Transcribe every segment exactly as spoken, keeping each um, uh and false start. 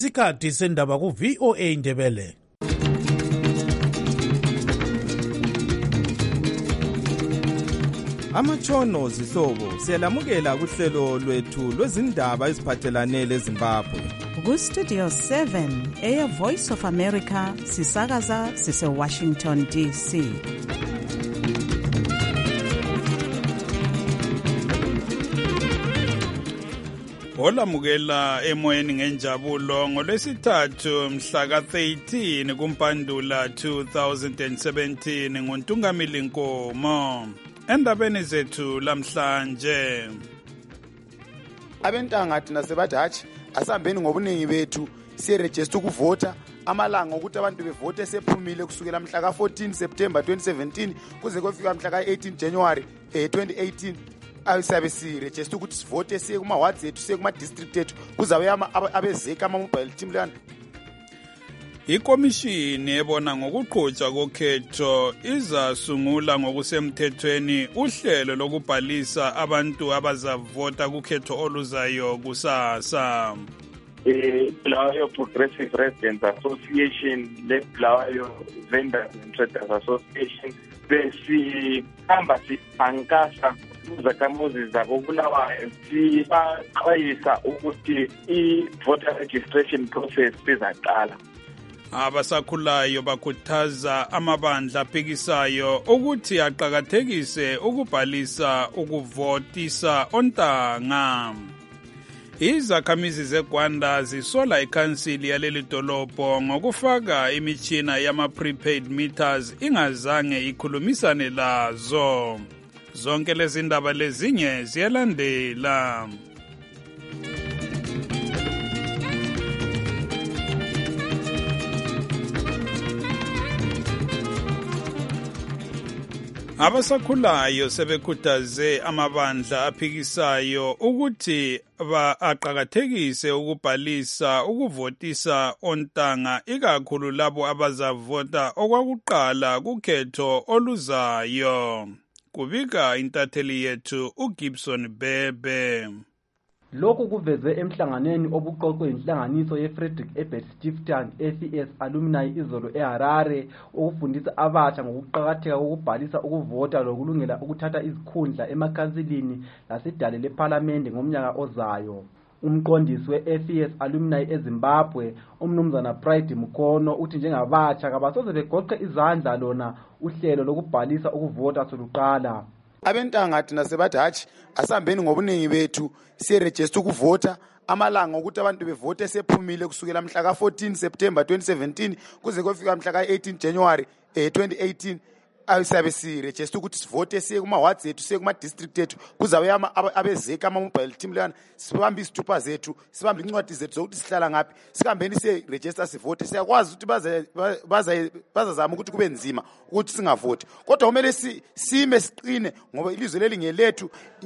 Isikhathi sendaba ku V O A Ndebele. Amatshono zihlobo siyalamukela kuhlelo lwethu lwezindaba eziphathelane leZimbabwe. Ku Studio seven eya Voice of America sisakaza sise Washington D C. Olamukela emoyeni ngenjabulo ngolwesithathu mhla ka thirteen kuMpandula two thousand seventeen nguNtungamili Nkomo. Endabeni zethu lamhlanje, abentanga thina sebathi hatshi asihambeni ngobuningi bethu siregister ukuvota. Amalanga ukuthi abantu bevote sephumile kusukela mhla ka fourteen September twenty seventeen kuze kufika mhla ka eighteen January twenty eighteen. Ayisabe siregister ukuthi sivote siye kuma wards ethu siye kuma district ethu kuzabe abezeka ama mobile team lana. Ikomishini ebona ngokuqhutshwa kokhetho izasungula ngokusemthethweni uhlelo lokubhalisa abantu abazavota kukhetho oluzayo kusasa. Bulawayo Progressive Residents Association le Bulawayo Vendors and Traders Association besihamba sihankasa izakhamuzi zabo Bulawayo sibaxwayisa ukuthi i-voter registration process izaqala. Abasakhulayo bakhuthaza amabandla aphikisayo ukuthi aqhakathekise ukubhalisa ukuvotisa ontanga. Izakhamizi zeGwanda zisola ikhansili yaleli dolobho ngokufaka imitshina yama prepaid meters ingazange ikhulumisane lazo. Zonke lezi ndaba lezinye ziyalandela. Abasakhulayo sebekhuthaze amabandla aphikisayo ukuthi aqhakathekise ukubhalisa ukuvotisa ontanga ikakhulu labo abazavota okwakuqala kukhetho oluzayo. Kubika intatheli yethu uGibson Bebe. Lokhu kuveze emhlanganweni obuqoqwe inhlanganiso yeFrederick Ebert Stiftung F E S Alumni izolo eHarare ukufundisa abasha ngokuqhakatheka kokubhalisa ukuvota lokulungela ukuthatha izikhundla emakhansilini lasidale leParliament ngomnyaka ozayo. Umqondisi we-F E S Alumni eZimbabwe umnumzana Pride Mkhono uthi njengabatsha kabasoze begoqe izandla lona uhlelo lokubhalisa ukuvota soluqala. Abentanga thina sebathi hatshi asihambeni ngobuningi bethu siregister ukuvota. Amalanga ukuthi abantu bevote sephumile kusukela mhla ka fourteen September twenty seventeen kuze kufika mhla ka eighteen January twenty eighteen. Ayisabe siregister ukuthi sivote siye kuma wards ethu siye kuma district ethu kuzabe abezeka ama mobile team lana sibambe isithupha zethu sibambe incwadi zethu zokuthi sihlala ngapi sikambeni siye register sivote. Siyakwazi ukuthi baza baza bazazama ukuthi kube nzima ukuthi singavote kodwa kumele sime siqine ngoba ilizwe leli ngelethu.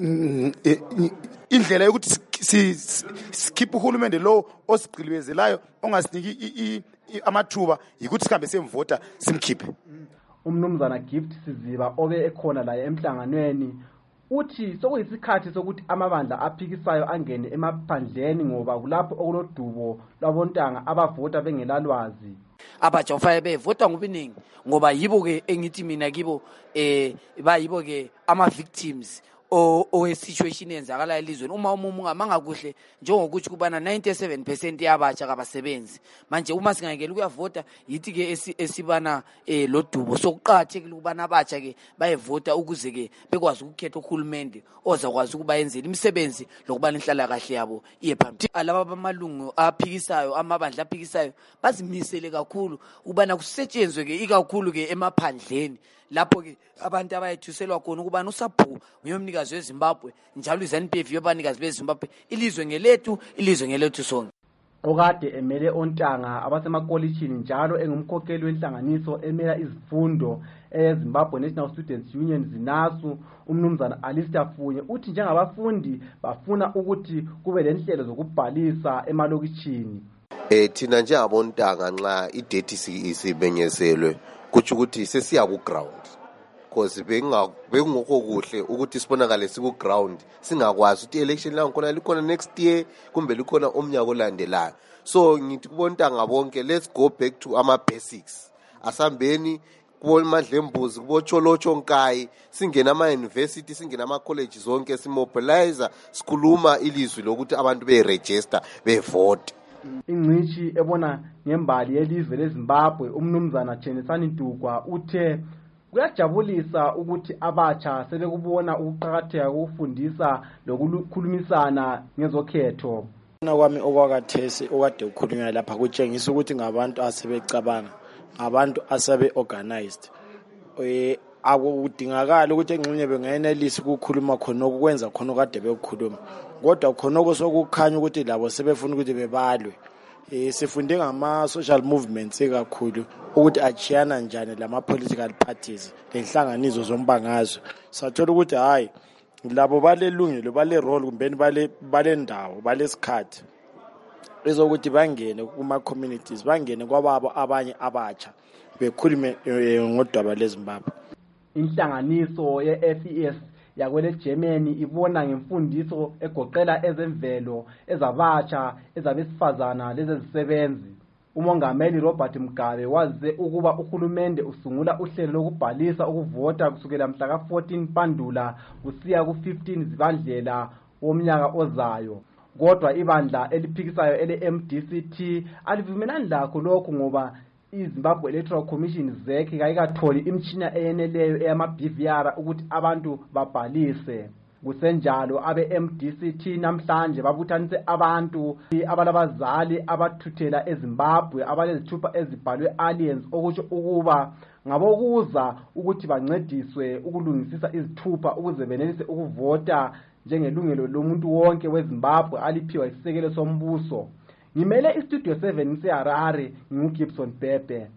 Indlela yokuthi sikhiphe uhulumende lo osiqilibezelayo ongasiniki amathuba yikuthi sihambe semvota simkhiphe. Umnumzana Gift Siziba obe ekhona la emhlanganweni uthi sokuyisikhathi sokuthi amabandla aphikisayo angene emaphandleni ngoba kulapho okulodubo lwabontanga abavota bengelalwazi. Abatsha ufaye bevota ngobuningi ngoba yibo ke engithi mina kibo eh bayibo ke ama victims o o situation enzakala elizweni. Uma umuntu ungamangakuhle njengokuthi kubana ninety-seven percent yabatsha kabasebenzi manje uma singangena ukuyavota yithi ke esibana eh lodubo sokuqhathekile ukubana abatsha ke bayevota ukuze ke bekwazi ukukhetha uhulumende ozakwazi ukuba yenzela imisebenzi lokubana inhlala kahle yabo iye phambili. Alaba bamalungu aphikisayo amabandla aphikisayo bazimisele kakhulu ubana kusetshenzwe ke ikakhulu ke emaphandleni lapho ke abantu abayethuselwa khona ukubana usaphu uyomnikazi weZimbabwe njalo iZanu P F yobanikazi beZimbabwe ilizwe ngelethu ilizwe ngelethu sonke. Okade emele ontanga abasemakolishini njalo engumkhokheli wenhlanganiso emela izifundo eZimbabwe National Students Union zinasu umnumzana Alistair Funye uthi njengabafundi bafuna ukuthi kube lenhlelo zokubhalisa emalokishini. Eh thina njengabontanga nxa idate isibenyezelwe kuthi ukuthi sesiya ku ground because benga bengokho kuhle ukuthi sibonakale siku ground singakwazi ukuthi election la ngkhona likhona next year kumbe likhona umnyaka olandelayo. So ngithi kubontanga bonke, let's go back to ama basics. Asambeni kubo Madlembuzi, kubo Cholocho Nkai, singena ama university, singena ama college zonke, simobilize, sikhuluma ilizwi lokuthi abantu be register, be vote. Ingcishi ebona ngembali yelizwe leZimbabwe umnumzana Chenisani Ntugwa uthe kuyajabulisa ukuthi abatsha sebekubona ukuqhakatheka kokufundisa lokukhulumisana ngezokhetho. Kwami okwakathesi okade ukukhulunywa lapha kutshengisa ukuthi ngabantu asebecabanga, abantu asebe organized. Eh akudingakala ukuthi engxenye bengenelisa ukukhuluma khona okwenza khona okade bekukhuluma. Kodwa khona okusokukhanya ukuthi labo sebefuna ukuthi bebalwe. Eh sifunde ngama social movements ekakhulu ukuthi achiyana njani lama political parties lenhlanganiso zombangazwe. Sathola ukuthi hayi labo balelungelo bale role kumbe bale balendawo balesikhathi ezokuthi bangene kuma communities, bangene kwababo abanye abatsha bekhulume ngodaba leZimbabwe. Inhlanganiso ye-F E S yakwele Germany ibona ngemfundiso egoqela ezemvelo, ezabatsha, ezabesifazana lezezisebenzi. Umongameli Robert Mugabe waze ukuba uhulumende usungula uhlelo lokubhalisa ukuvota kusukela mhla ka fourteen Pandula kusiya ku fifteen Zibandlela womnyaka ozayo. Kodwa ibandla eliphikisayo ele M D C T alivumelani lakho lokho ngoba iZimbabwe Electoral Commission Z E C kayikatholi imtshina eyeneleyo eyama B V R ukuthi abantu babhalise. Kusenjalo abe M D C T namhlanje babuthanise abantu abalabazali abathuthela eZimbabwe abalezithupha ezibhalwe aliens okusho ukuba ngabokuza ukuthi bancediswe ukulungisisa izithupha ukuze benelise ukuvota njengelungelo lomuntu wonke weZimbabwe aliphiwa isisekelo sombuso. Ngimele iStudio seven seHarare nginguGibson Bebe.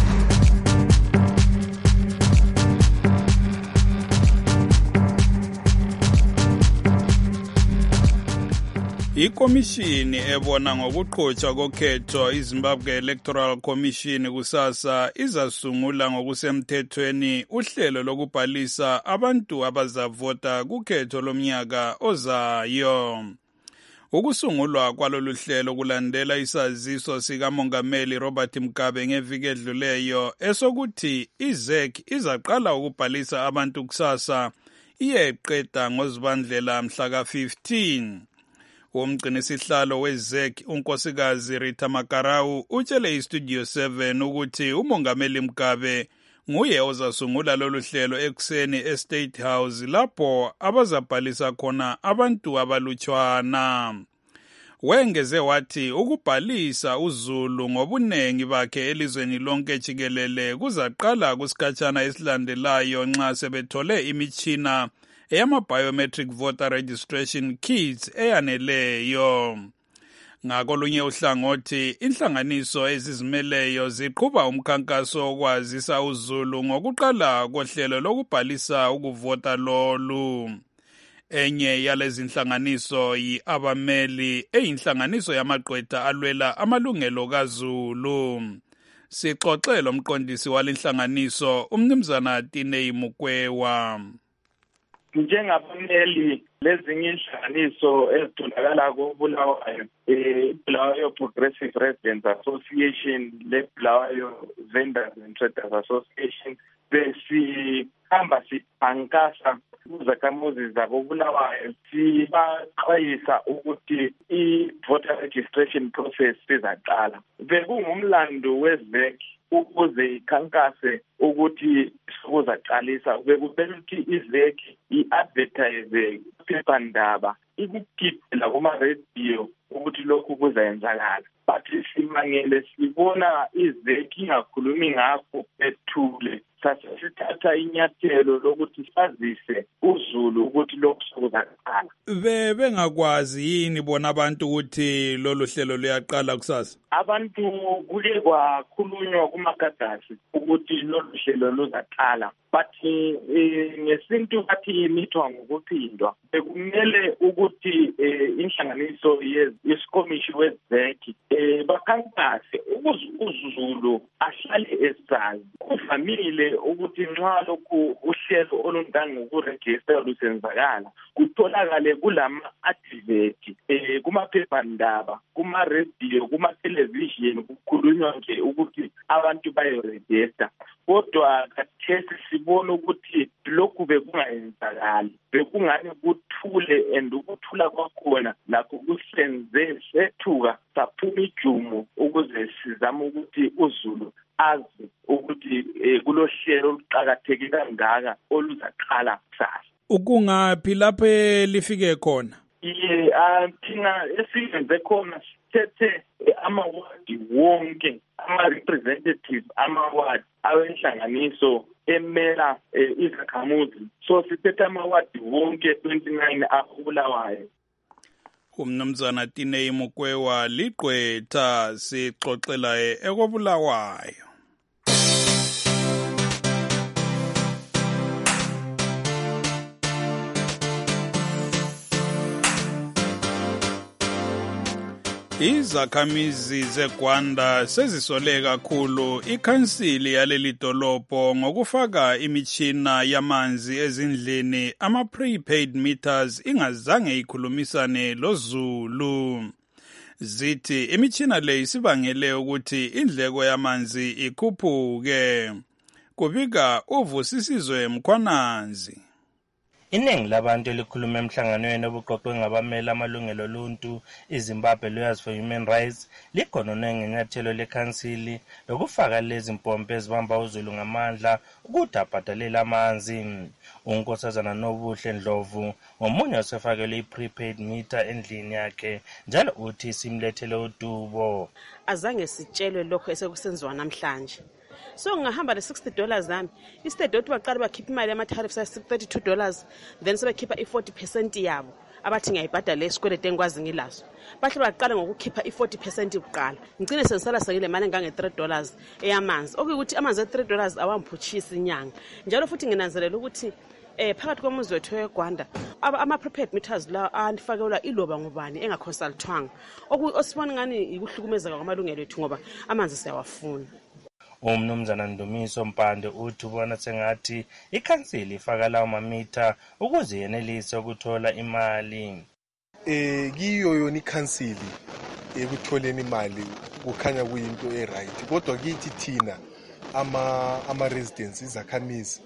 Ikomishini ebona ngokuqhutshwa kokhetho iZimbabwe Electoral Commission kusasa izasungula ngokusemthethweni uhlelo lokubhalisa abantu abazavota kukhetho lomnyaka ozayo. Ukusungulwa kwalolu hlelo kulandela isaziso sikamongameli Robert Mugabe ngeviki edluleyo esokuthi iZ E C izaqala ukubhalisa abantu kusasa iyeqeda ngoZibandlela mhla ka fifteen. Umgcinisihlalo weZ E C unkosikazi Rita Makarau utshele iStudio seven ukuthi umongameli Mugabe nguye ozasungula lolu hlelo ekuseni eState House lapho abazabhalisa khona abantu abalutshwana. Wengeze wathi ukubhalisa uZulu ngobunengi bakhe elizweni lonke jikelele kuzaqala kusikhatshana esilandelayo nxa sebethole imitshina eyama-biometric voter registration kits eyaneleyo. Ngakolunye uhlangothi, inhlanganiso ezizimeleyo ziqhuba umkhankaso wokwazisa uZulu ngokuqala kohlelo lokubhalisa ukuvota lolu. Enye yalezi inhlanganiso yi-Abameli, eyinhlanganiso yamagqwetha alwela amalungelo kaZulu. Sixoxe lomqondisi walenhlanganiso, umnumzana Tinei Mukwewa. Njengabameli lezinye inhlanganiso ezitholakala koBulawayo, eh Bulawayo Progressive Residents Association, le Bulawayo Vendors and Traders Association, besihamba siphankasa kuzakhamuzi zakoBulawayo sibaxwayisa ukuthi i-voter registration process izaqala. Bekungumlando weZ E C ukuze ikhankase ukuthi sokuzaqalisa bekubeka ukuthi iZ E C i-advertise iphephandaba ikugidela kuma-radio ukuthi lokhu kuzayenzakala. But simangele sibona iZ E C ingakhulumi ngakho ethule. Sasithatha inyathelo lokuthi sazise uZulu ukuthi lokhu sokuzaqala. Bebengakwazi yini bona abantu ukuthi lolu hlelo luyaqala kusasa? Abantu kuke kwakhulunywa kumagadasi ukuthi lolu hlelo luzaqala. But ngesintu bathi imithwa ngokuphindwa. Bekumele ukuthi inhlanganiso yesikomishi weZ E C bakhankase ukuze uZulu ahlale esazi. Kuvamile eh ukuthi nxa lokhu uhlelo olundanga ukuregister lusenzakala kutholakale kulama advert eh kumaphephandaba kuma radio kuma television kukhulunywa nje ukuthi abantu bayoregister kodwa kathesi sibona ukuthi lokhu bekungayenzakali bekungani kuthule and ukuthula kwakhona lakho kusenze sethuka saphuma ijumo ukuze sizame ukuthi uZulu azi ukuthi kulohlelo oluqhakatheke kangaka oluzaqala kusasa. Ukungaphi lapho lifike khona? Ye athina esiyenze khona sithethe amawadi wonke ama-representative amawadi awenhlanganiso emela izakhamuzi so sithethe amawadi wonke twenty-nine abulawayo. Umnumzana Tinei Mokwewa liqwetha sixoxela ekobulawayo. Izakhamizi zeGwanda sezisole kakhulu ikhansili yaleli dolobho ngokufaka imitshina yamanzi ezindlini ama prepaid meters ingazange ikhulumisane loZulu. Zithi imitshina le isibangele ukuthi indleko yamanzi ikhuphuke. Kubika uvusisizwe Mkhwananzi. Iningi labantu elikhuluma emhlanganweni obuqoqwe ngabamela amalungelo oluntu iZimbabwe Lawyers for Human Rights likhonone ngenyathelo lekhansili lokufaka lezi mpompi ezibamba uZulu ngamandla ukuthi abhadalela amanzi. Unkosazana Nobuhle Ndlovu ngomunye osefakele i-prepaid meter endlini yakhe njalo uthi simlethele udubo. Azange sitshelwe lokho esekusenziwa namhlanje. So ngahamba le sixty dollars zami instead ukuthi baqala bakhipha imali yama tariffs ya thirty-two dollars then sebekhipha i-forty percent yabo abathi ngiyayibhadala esikwelete engikwazi ngilazo bahle baqala ngokukhipha i-forty percent kuqala ngicine sensala sengile mali engange three dollars eyamanzi okuyithi amanzi e three dollars awamphutshisa inyanga njalo futhi nginanzelela ukuthi eh phakathi komuzi wethu eGwanda ama prepaid meters la anifakelwa iloba ngubani engaconsultwanga osibona ngani ikuhlukumezeka kwamalungelo ethu ngoba amanzi siyawafuna. Umnumzana Ndumiso Mpande uthi ubona sengathi ikhansili ifaka lawo mamitha ukuze yenelise ukuthola imali. Eh kiyo yona ikhansili ekutholeni imali kukhanya kuyinto eright kodwa kithi thina ama ama residents izakhamizi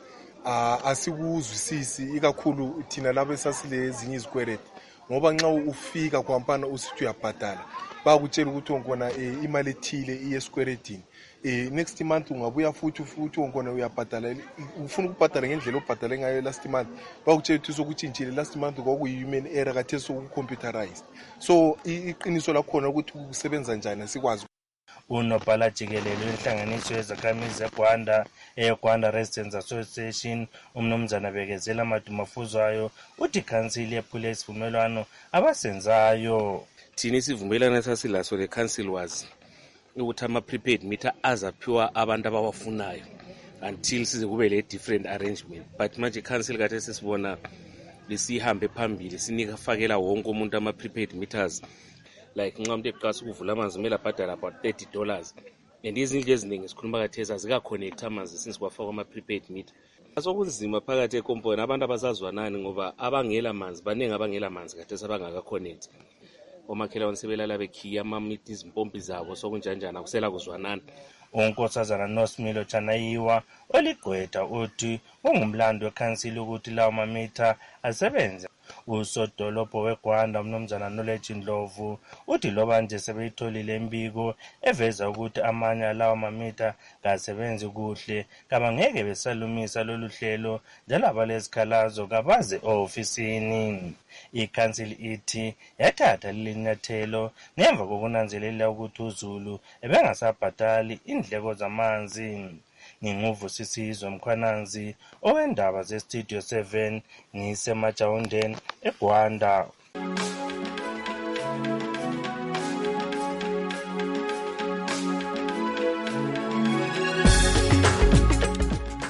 asikuzwisisi ikakhulu thina labo esasile ezinye izikweleti ngoba nxa ufika kwampana usithi uyabhadala bakutshela ukuthi ongona imali ethile iyeskweletini eh next month ungabuya futhi futhi ongona uyabhadala ufuna ukubhadala ngendlela obhadale ngayo last month bakutshela ukuthi sokuthintshile last month kwakuyi human error kathe so computerized so iqiniso lakhona ukuthi kusebenza njani sikwazi. Unobhala jikelele wenhlanganiso yezakhamizi zeGwanda eGwanda Residents Association umnumzana Bekezela Madumafuzwayo uthi ikhansili yephule isivumelwano abasenzayo. Thina isivumelwano sasilaso le council was ukuthi ama prepaid meter azaphiwa abantu abawafunayo until size kube le different arrangement but manje council kade sesibona lesihambe phambili sinika fakela wonke umuntu ama prepaid meters like nxa umuntu eqasa ukuvula amanzi kumele abhadala about thirty dollars and izindlu eziningi sikhuluma kathesa zika connect amanzi since kwafakwa ama prepaid meter. Asokunzima phakathi ekomponi abantu abasazwanani ngoba abangela manzi baningi abangela manzi kathesa abangaka connect. Omakhelwane sebelala bekhiya amamithi izimpompi zabo sokunjanjana akusela kuzwanana. Unkosazana Nosimilo Chanayiwa oligqwetha uthi ungumlando wekhansili ukuthi lawo mamitha asebenze. Usodolopho weGwanda umnumzana Knowledge Ndlovu uthi loba nje sebeyitholile imbiko eveza ukuthi amanye lawo mamitha kasebenzi kuhle kabangeke besalumisa lolu hlelo njalo abalezikhalazo kabaze ofisini. Ikhansili ithi yathatha lilinyathelo ngemva kokunanzelela ukuthi uZulu ebengasabhadali indleko zamanzi. Nginguvusisizwe Mkhwananzi owendaba ze Studio seven ngisemajawundeni eGwanda.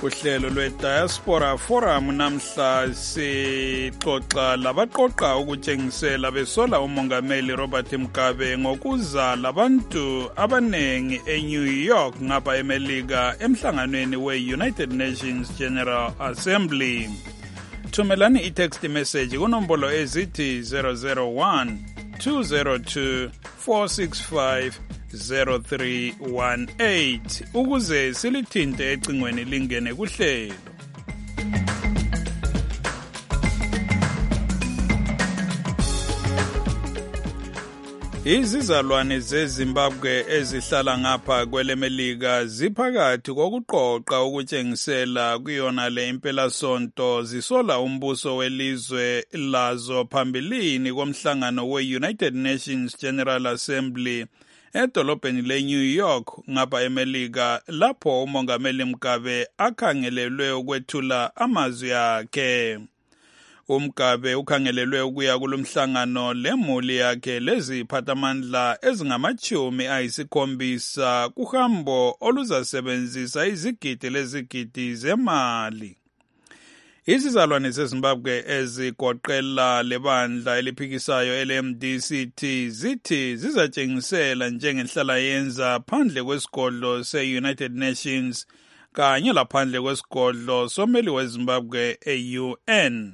Kuhlelo lwe-Diaspora Forum namhla sixoxa labaqoqa ukutshengisela besola umongameli Robert Mugabe ngokuza labantu abanengi eNew York ngapha eMelika emhlanganweni we-United Nations General Assembly. Thumelani i-text message kunombolo ezithi zero zero one two zero two four six five zero three one eight ukuze silithinte ecingweni lingene kuhlelo. Izizalwane zeZimbabwe ezihlala ngapha kwelemelika ziphakathi kokuqoqa ukutshengisela kuyona le impelasonto zisola umbuso welizwe lazo phambilini komhlangano we-United Nations General Assembly edolobheni le-New York ngapha eMelika lapho umongameli Mugabe akhangelelwe ukwethula amazwi akhe. uMgabe ukhangelelwe ukuya kulomhlangano lemuli yakhe leziphathamandla ezingamachumi ayisikhombisa kuhambo oluzasebenzisa izigidi lezigidi zemali. Izizalwane zeZimbabwe ezigoqela lebandla eliphikisayo L M D C T zithi zizatshengisela njengenhlala yenza phandle kwesigodlo se-United Nations kanye laphandle kwesigodlo someli weZimbabwe e-U N.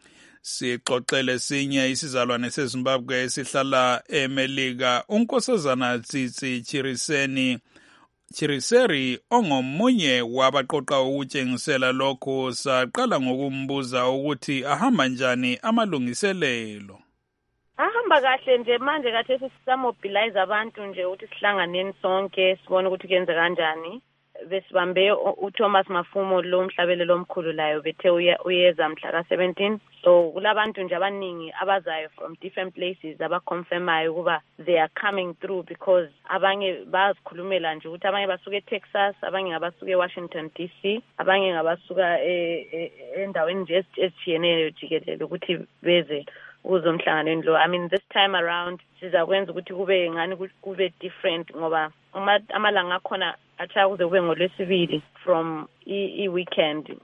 Sixoxele sinye isizalwane seZimbabwe esihlala eMelika uNkosazana Tsitsi Chiriseni Chiriseri ongomunye wabaqoqa ukutshengisela lokho saqala ngokumbuza ukuthi ahamba njani amalungiselelo. Ahamba kahle nje manje kathi sisamobilize abantu nje ukuthi sihlanganeni sonke sibone ukuthi kuyenza kanjani. Besibambe uThomas Mafumo lo mhlabelelo omkhulu layo bethe uyeza mhla ka seventeen. So kulabantu nje abaningi abazayo from different places abaconfirmayo ukuba they are coming through because abanye bazikhulumela nje ukuthi abanye basuka eTexas, abanye ngabasuka eWashington D C, abanye ngabasuka endaweni nje ezitshiyeneyo jikelele ukuthi beze uzomhlanganweni lo. I mean this time around sizakwenza ukuthi kube ngani kube different ngoba amalanga akhona acha kuze kube ngolwesibili from i weekend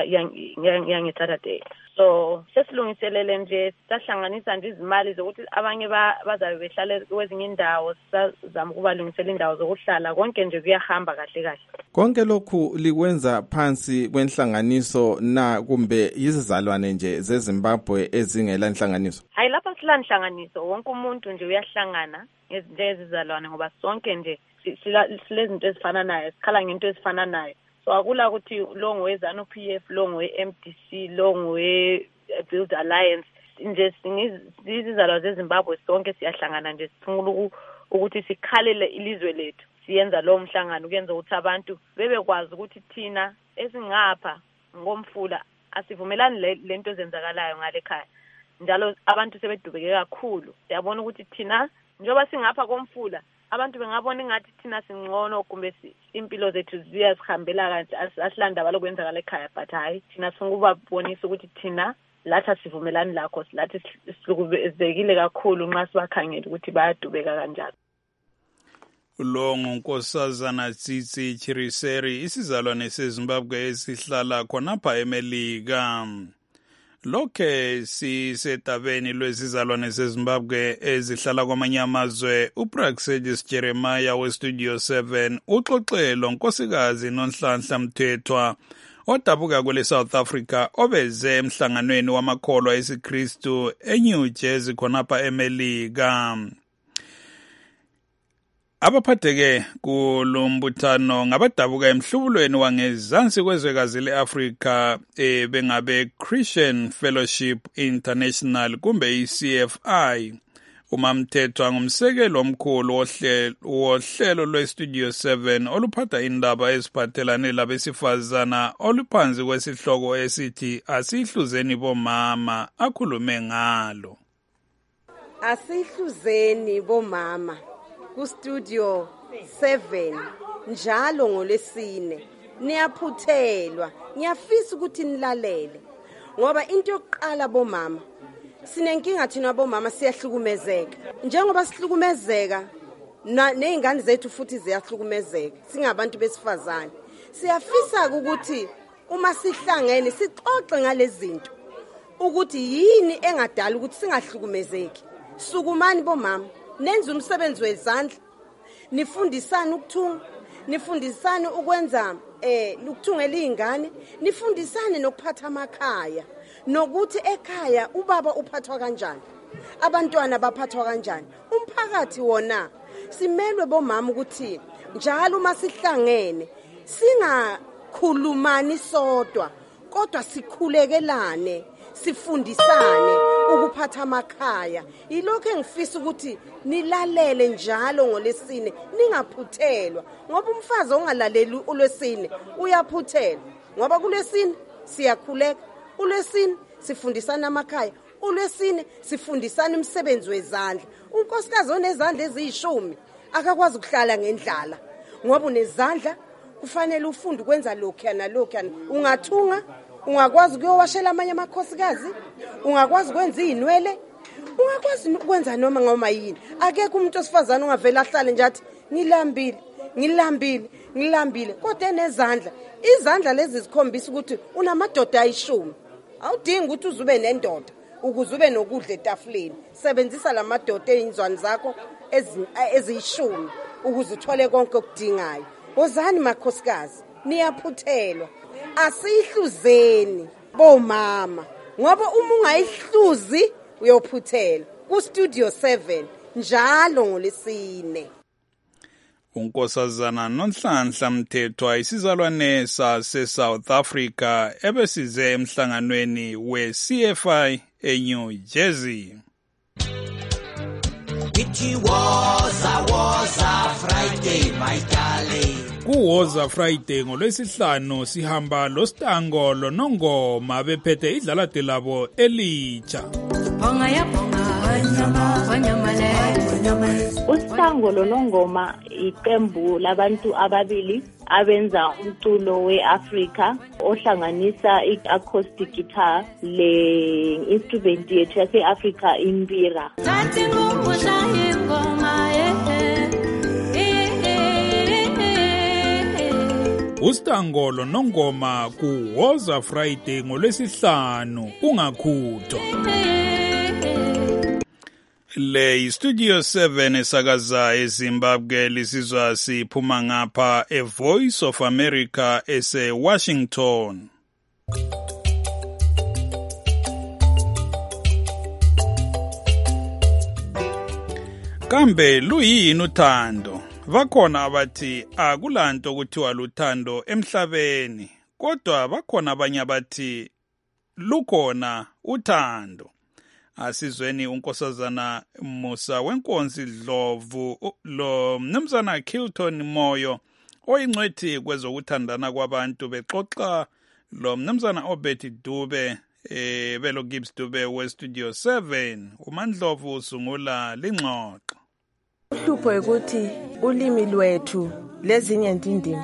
yang Saturday. So sesilungiselele nje sahlanganisa nje izimali zokuthi abanye bazabe behlale kwezinye indawo sizama ukubalungisela indawo zokuhlala konke nje kuyahamba kahle kahle. Konke lokhu likwenza phansi kwenhlanganiso na kumbe izizalwane nje zeZimbabwe ezingela inhlanganiso? Hayi lapha silanhlanganiso wonke umuntu nje uyahlangana ngezizalwane ngoba sonke nje silezinto ezifana nayo sikhala ngento ezifana nayo. So akula ukuthi lo ngowezana P F lo ngowe-M D C lo ngowe-Build Alliance nje sizizalwane zeZimbabwe sonke siyahlangana nje sifuna ukuthi sikhalele ilizwe lethu. Siyenza lo mhlangano kuyenza ukuthi abantu bebekwazi ukuthi thina esingapha ngomfula asivumelani lento ezenzakalayo ngale ekhaya. Njalo abantu sebedubeke kakhulu. Siyabona ukuthi thina njoba singapha komfula abantu bengabona ngathi thina singcono kumbe impilo zethu ziyasihambela kanti asilanda balokwenzakala ekhaya but hayi thina sifuna ukubabonisa ukuthi thina lathi sivumelani lakho lathi sihlukubezekile kakhulu nxa sibakhangela ukuthi bayadubeka kanjalo. Lo nguNkosazana Tsitsi Chiriseri isizalwane seZimbabwe esihlala khonapha eMelika. Lokhe sisetabeni lwezizalwane zeZimbabwe ezihlala kwamanye amazwe uPraxedis Jeremiah weStudio seven uxoxelo nkosikazi noNhlanhla Mthethwa odabuka kwele South Africa obeze emhlanganweni wamakholwa esiKristu eNew Jersey khonapha eMelika. Abaphatheke kulombuthano ngabadabuka emhlubulweni wangezansi kwezwekazi leAfrika e bengabe Christian Fellowship International kumbe i-C F I. UMamthethwa ngumsekelo omkhulu wohlelo lweStudio seven oluphatha indaba eziphathelane labesifazana oluphansi kwesihloko esithi asihluzeni bomama akhulume ngalo. Asihluzeni bomama kuStudio seven njalo ngolesine niyaphuthelwa ngiyafisa ukuthi nilalele ngoba into yokuqala bomama sinenkinga thina bomama siyahlukumezeka njengoba sihlukumezeka nezingane zethu futhi ziyahlukumezeka singabantu besifazane siyafisa ukuthi uma sihlangene sixoxe ngalezinto ukuthi yini engadala ukuthi singahlukumezeki. Sukumani bomama, nenza umsebenzi wezandla, nifundisane ukuthunga, nifundisane ukwenza eh ukuthungela izingane, nifundisane nokuphatha amakhaya, nokuthi ekhaya ubaba uphathwa kanjani, abantwana baphathwa kanjani, umphakathi wona. Simelwe bomama ukuthi njalo uma sihlangene singakhulumani sodwa kodwa sikhulekelane, sifundisane ukuphatha amakhaya. Yilokho engifisa ukuthi nilalele njalo ngolesine, ningaphuthelwa, ngoba umfazi ongalaleli uLwesine uyaphuthelwa. Ngoba kuLwesine siyakhuleka, uLwesine sifundisana amakhaya, uLwesine sifundisana umsebenzi wezandla. Unkosikazi onezandla eziyishumi akakwazi ukuhlala ngendlala, ngoba unezandla kufanele ufunde ukwenza lokho na lokho. Ungathunga, ungakwazi ukuyowashela amanye amakhosikazi, ungakwazi ukwenza izinwele, ungakwazi ukwenza noma ngoma yini. Akekho umuntu osifazana ongavela ahlale nje athi ngilambile ngilambile ngilambile. Kodwa nezandla, izandla lezi zikhombisa ukuthi unamadoda ayishumi. Awudingi ukuthi uzube nendoda ukuze ube nokudla etafuleni. Sebenzisa lamadoda einzwani zakho eziyishumi ukuze uthole konke okudingayo. Wozani makhosikazi, niyaphuthelwa. Asihluzeni bomama, ngoba uma ungayihluzi uyophuthelwa. Ku Studio seven njalo ngolesine. Unkosazana Nonhlanhla Mthethwa isizalwane sase South Africa ebesize emhlanganweni we C F I eNew Jersey. It was a was a Friday my darling. Kuwoza Friday ngolwesihlanu sihamba lo Stango lonongoma bephethe idlalade labo elitsha. Bonga ya bonga nyama banyamale. Ustango lonongoma iqembu labantu ababili abenza umculo weAfrica ohlanganisa i-acoustic guitar le instrument yethu yase-Africa imbira. Tathi ngumbuza ingoma eh. Ustango lonongoma kuwoza Friday ngolwesihlanu ungakhuthwa. Le Studio seven esakaza eZimbabwe lisizwa siphuma ngapha e Voice of America ese Washington. Kambe luyini uthando? Bakhona abathi akulanto kuthiwa luthando emhlabeni, kodwa bakhona abanye abathi lukhona uthando. Asizweni unkosazana Musa wenkonsi Dlovu lo mnumzana Kilton Moyo oyingcwethi kwezokuthandana kwabantu bexoxa lo mnumzana Obeti Dube eh belo Gibbs Dube we Studio seven. uMandlovu usungula lingxoxo. Uhlupho ukuthi ulimi lwethu lezinye indindini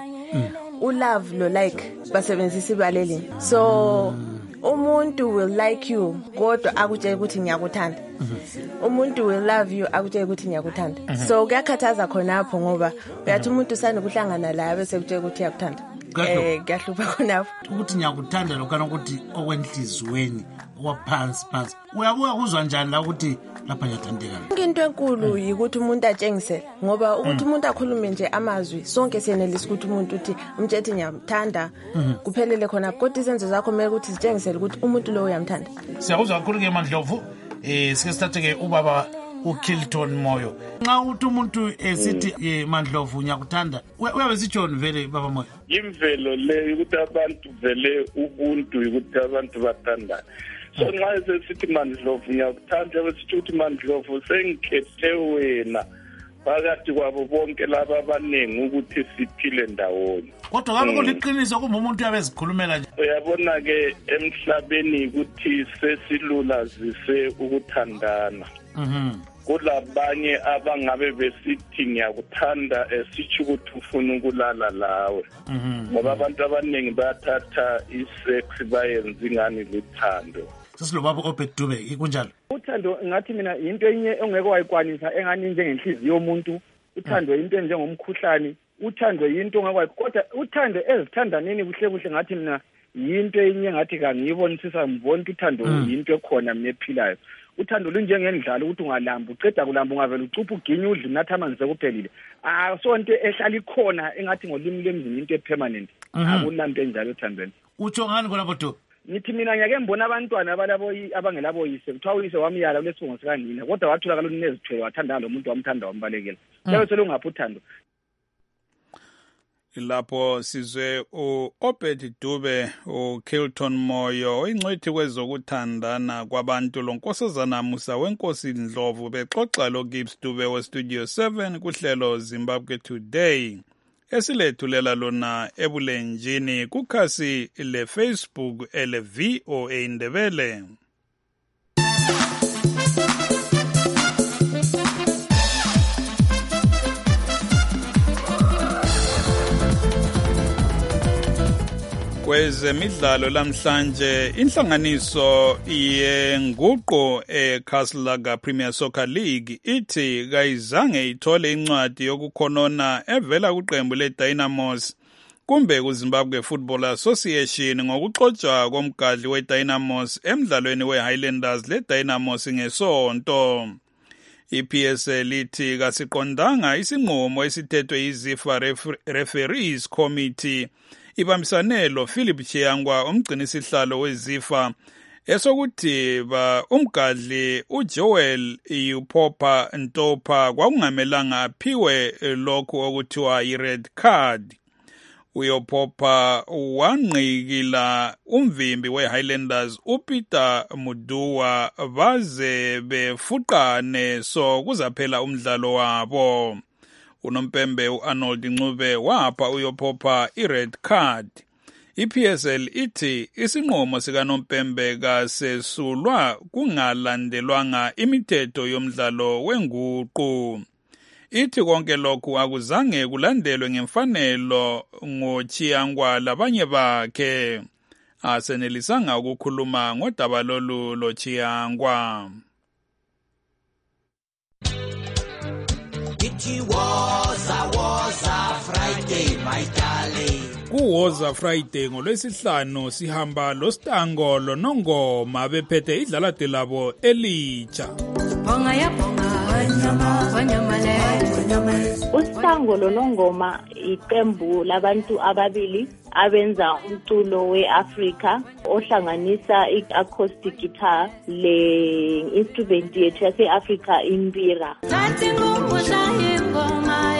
ulove lo like basebenzisa ibalelini, so umuntu will like you kodwa akutshela ukuthi ngiyakuthanda, umuntu will love you akutshela ukuthi ngiyakuthanda. So kuyakhathaza khonapho ngoba uyathi umuntu usane kuhlangana la bese kutshela ukuthi uyakuthanda. Eh kuyahlupha khonapho ukuthi ngiyakuthanda lokho ukuthi okwenhlizweni waphansi phansi. Uyabuka kuzwa njani la ukuthi lapha ngiyathandeka? Into enkulu yikuthi umuntu atshengisele, ngoba ukuthi umuntu akhulume nje amazwi sonke siyenelisa ukuthi umuntu uthi umthethe ngiyamthanda kuphelele khona, kodwa izenzo zakho kumele ukuthi zitshengisele ukuthi umuntu lo uyamthanda. Siyakuzwa kakhulu ke Mandlovu. Eh sike sithathe ke ubaba uKilton Moyo. Nxa uthi umuntu esithi eh Mandlovu ngiyakuthanda, uyabe sijoni vele baba Moyo? Imvelo le ukuthi abantu vele ubuntu ukuthi abantu bathandana. So nxa sesithi Mandlovu ngiyakuthanda besithi ukuthi Mandlovu sengikhethe wena phakathi kwabo bonke laba abaningi ukuthi siphile ndawonye. Kodwa ngabe kuliqiniso kuma umuntu uyabezikhulumela nje? Uyabona ke emhlabeni ukuthi sesilulazise ukuthandana. Mhm. Kulabanye abangabe besithi ngiyakuthanda esitsho ukuthi ufuna ukulala lawe. Ngoba abantu abaningi bayathatha isex bayenza ingani luthando. Sesilobaba Obedube ikunjalo. Uthando ngathi mina into enye ongeke wayikwanisa engani njengenhliziyo yomuntu. Uthando into njengomkhuhlane, uthando into ongekwazi, kodwa uthando ezithandaneni kuhle kuhle ngathi mina yinto enye ngathi kangiyibonisisa ngibona ukuthi uthando yinto ekhona mina ephilayo. Uthando lunjengendlalo ukuthi ungalamba uceda kulamba ungavela ucupha uginye udle unatha amanzi sekuphelile. Ah so into ehlala ikhona engathi ngolimi lemzini into epermanent. Akulanto enjalo uthandweni. Utsho ngani kona bodo? Ngithi mina ngiyake ngibona abantwana abalabo abangelabo yise kuthiwa uyise wamyala kulesibongo sikanina kodwa watholakala unezithelo wathanda lo muntu wamthanda wambalekela. Leyo selungaphi uthando. Lapho sizwe u-Obed Dube uKilton Moyo oyingcwethi kwezokuthandana kwabantu lonkosazana Musa wenkosi Ndlovu bexoxa lo Gibbs Dube weStudio seven kuhlelo Zimbabwe Today esilethulela lona ebulenjini kukhasi le-Facebook ele V O A Ndebele. Kwezemidlalo lamhlanje inhlanganiso yenguqo eCastle Premier Soccer League ithi kayizange ithole incwadi yokukhonona evela kuqembu leDynamos kumbe kuZimbabwe Football Association ngokuxotsha komgadli weDynamos emidlalweni weHighlanders leDynamos ngesonto. I-P S L ithi kasiqondanga isinqumo esithethwe yiZIFA Referees Committee ibambisane lo Philip Chiyangwa umgcinisihlalo weZIFA esokuthi ba umgadli uJoel Yupopa Ntopa kwakungamelanga aphiwe lokho okuthiwa i-red card. Uyopopa wanqikila umvimbi weHighlanders uPeter Muduwa baze befuqane so kuzaphela umdlalo wabo. Unompembe uArnold Ncube wapha uyopopa i-red card. I-P S L ithi isinqumo sikaNompembe kasesulwa kungalandelwanga imithetho yomdlalo wenguqu. Ithi konke lokhu akuzange kulandelwe ngemfanelo ngoChiyangwa labanye bakhe. Asenelisanga ukukhuluma ngodaba lolu loChiyangwa. Woza woza Friday my darling. Kuwoza Friday ngolwesihlanu sihamba lo Stango lonongoma bephethe idlalade labo elitsha. Bonga ya bonga nyama wanyamale. uStango lonongoma iqembu labantu ababili abenza umculo weAfrica ohlanganisa i-acoustic guitar le instrument yethu yase-Africa imbira. Nathi ngumbuza ingoma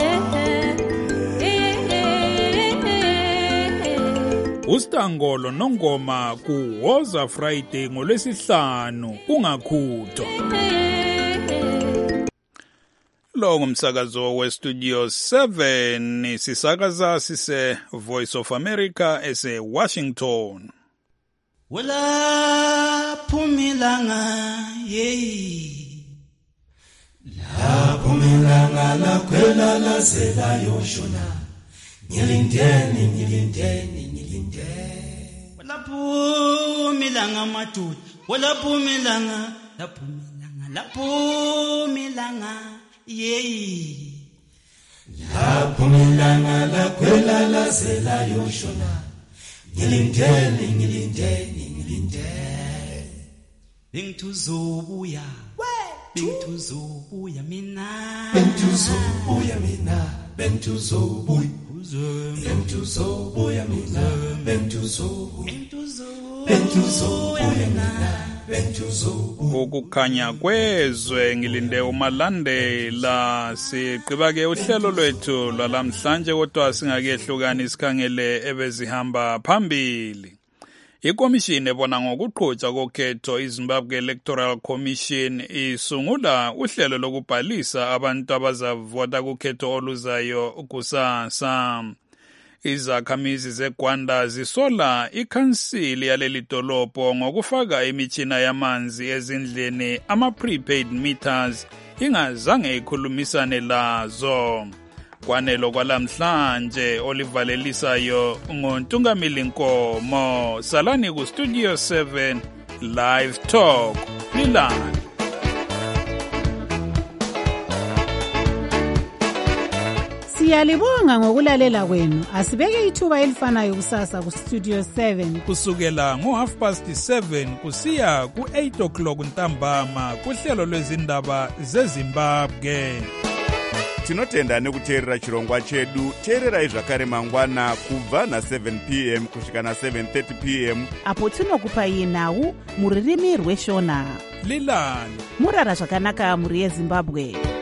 uStango lonongoma kuwoza Friday ngolwesihlanu ungakhutho. Lo ngumsakazo weStudio seven sisakaza sise Voice of America ese Washington. Wala phumilanga yeyi la phumilanga la kwela la sela yoshona nyilindeni nyilindeni nyilindeni wala phumilanga madudu wala phumilanga la phumilanga la phumilanga yeyi la phumilanga la kwela la sela yoshona nyilindeni nyilindeni nyilindeni bengithuzobuya bengithuzobuya mina bengithuzobuya mina bengithuzobuya bengithuzobuya mina bengithuzobuya bengithuzobuya mina ukukhanya kwezwe ngilinde umalandela siqhiba ke uhlelo lwethu lwalamhlanje kodwa singakehlukani isikhangele ebezihamba phambili. Ikomishini ebona ngokuqhutshwa kokhetho iZimbabwe Electoral Commission isungula uhlelo lokubhalisa abantu abazavota kukhetho oluzayo kusasa. Izakhamizi zeGwanda zisola ikhansili yaleli dolobho ngokufaka imitshina yamanzi ezindlini ama-prepaid meters ingazange ikhulumisane lazo. Kwanelo kwalamhlanje olivalelisayo ngoNtungamili Nkomo. Salani kuStudio seven Live Talk. Lilani. Siyalibonga ngokulalela kwenu. Asibeke ithuba elifanayo kusasa ku Studio seven. Kusukela ngo half past seven kusiya ku eight o'clock ntambama kuhlelo lwezindaba zeZimbabwe. Tinotenda nekuteerera chirongwa chedu. Teererai zvakare mangwana kubva na seven p m kusvika na seven thirty p m apo tinokupai nhau muririmi rweshona. Lilani murara zvakanaka muri yeZimbabwe.